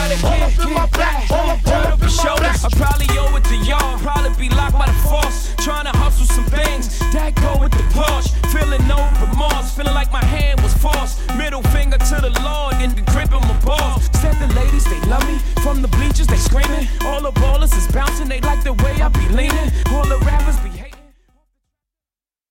gotta get dirt up your shoulders. I probably owe it to y'all, probably be locked by the force. Trying to hustle some things, that go with the Porsche. Feeling no remorse, feeling like my hand was forced. Middle finger to the Lord, in the grip of my balls. Said the ladies, they love me, from the bleachers they screaming. All the ballers is bouncing, they like the way I be leaning. All the rappers be